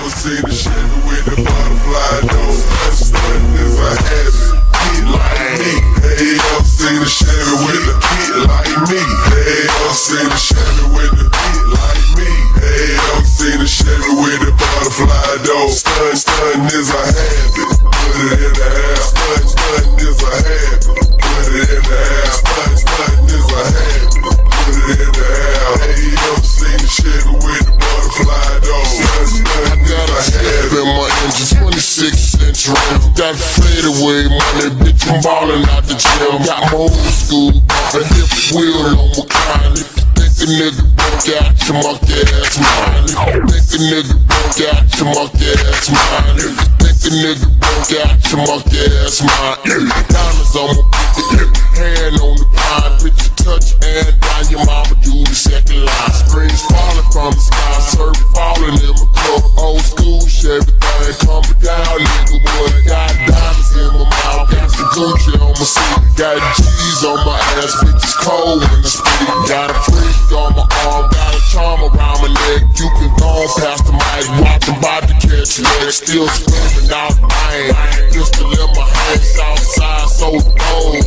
ever seen a Chevy with the butterfly door? Stunt is a habit, kid like me. Have you ever seen a Chevy with a kid like me? Have you ever seen a Chevy with a kid like me? Have you ever seen a Chevy with the butterfly door? Stunt is a habit, put it in the house. Stunt is a habit, put it in the house. Stunt is a habit, put it in the house. Have you ever seen a Chevy with the butterfly door? Stunt is a habit. In my engine, 26-inch rim. Got fade away money, bitch, I'm ballin' out the gym. Got my old school, a hip wheel on my kind. Think a nigga broke out your monkey ass mind. Think a nigga broke out your monkey ass mind. Think a nigga broke out your monkey ass mind. Diamonds on my pinky, hand on the pine. Bitch, you touch and down, your mama do the second line. Strings falling from the sky, surf falling in my cup. Old school, everything coming down, nigga. Boy, got diamonds in my mouth, got some Gucci on my seat, got G's on my ass, bitches cold when I speak. Got a freak on my arm, got a charm around my neck. You can go on past the mic, watch them about to catch you. Still screaming out bang, pistol in my hand, south side so cold.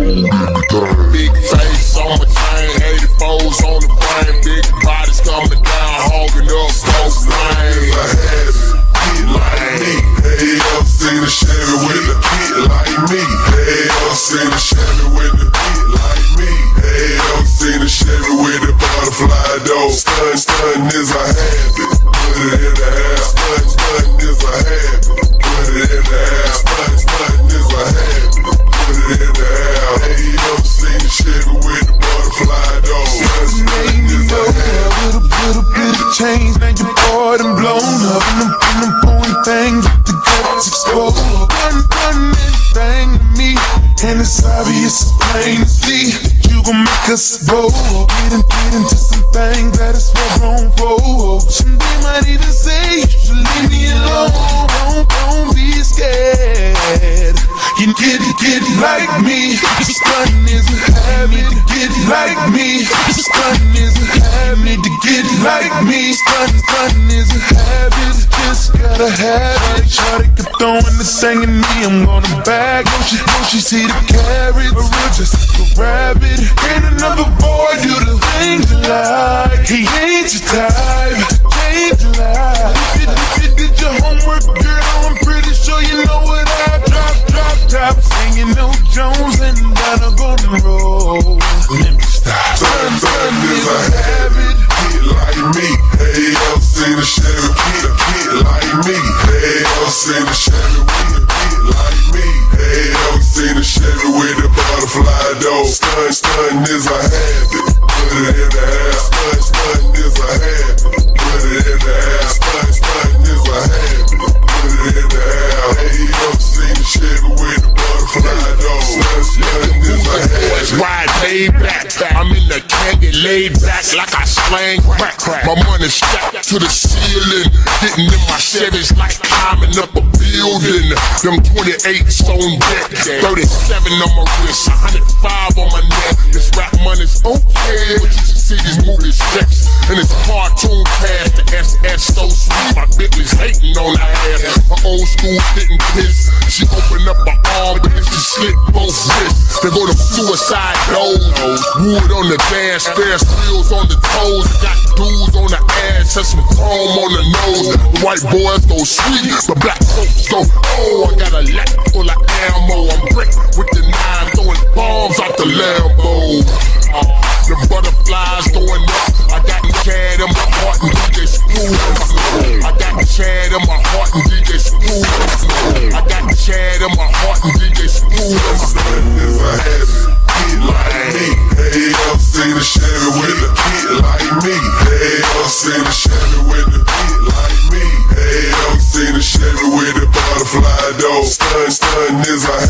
Big face on my chain, 84s on the brain, big bodies coming down, hogging up both lanes. Like me, have you ever seen a Chevy with a kid like me? Have you ever seen a Chevy with a kid like me? Have you ever seen a Chevy with a butterfly door? Stunt is a habit, put it in the house. Stunt is a habit, put it in the house. Stunt is a habit, put it in the house. Have you ever seen a Chevy with a butterfly door? Stunt is a habit. Little bit of change, now you're bored and blown up. And I'm pouring things with the guts exposed. Done anything to me, and it's obvious, it's plain to see that you gon' make us bold. Get into some things that is for grown folks. And they might even say you should leave me alone. Don't be scared. You get like me. Stuntin' is a habit. Get like me. Stuntin' is a habit. To get like me. Stuntin' is a habit. Just gotta have it. Shawty keep throwing this thing at me. I'm gonna bag. Don't she see the carrots? For real, just a rabbit. Ain't another boy do the things you like. He ain't your type. Change your life. Did your homework, girl? I'm pretty sure you know what I drop. Singing no Jones and down a golden road. Let me stop. Stunt is a habit, kid like me. Have you ever seen a Chevy with a kid like me? Have you ever seen a Chevy with a kid like me? Have you ever seen a Chevy with a butterfly door? Stunt is a habit, put it in the house. Stunt is a habit, put it in the house. Stunt is a habit, put it in the house. Have you ever seen a Chevy with a butterfly door? Stunt is a habit. Ride laid back, I'm in the candy laid back like I slang crack. My money strapped to the ceiling, getting in my Chevys like climbing up a building. Them 28s on deck, 37 on my wrist, 105 on my neck. This rap money's okay, but you should see these movies sex. And it's cartoon past the SS so sweet. My Bentley's hating on the ass. My old school didn't piss. She opened up her arm, but then she slit both wrists. They go to suicide doors. Wood on the dash, Ferris wheels on the toes. Got dudes on the ass and some chrome on the nose. The white boys go sweet, the black folks go, oh, I got a lack full of ammo. I'm brick with the nine, throwing bombs out the Lambo. The butterflies going up. I got Chad in my heart and DJ Screw. I got Chad in my heart and DJ Screw. I got Chad in my heart and DJ Screw. Stunt is a habit, kid like me. Have you ever seen a Chevy with a kid like me? Have you ever seen a Chevy with a kid like me? Have you ever seen a Chevy with a butterfly door? Stunt is a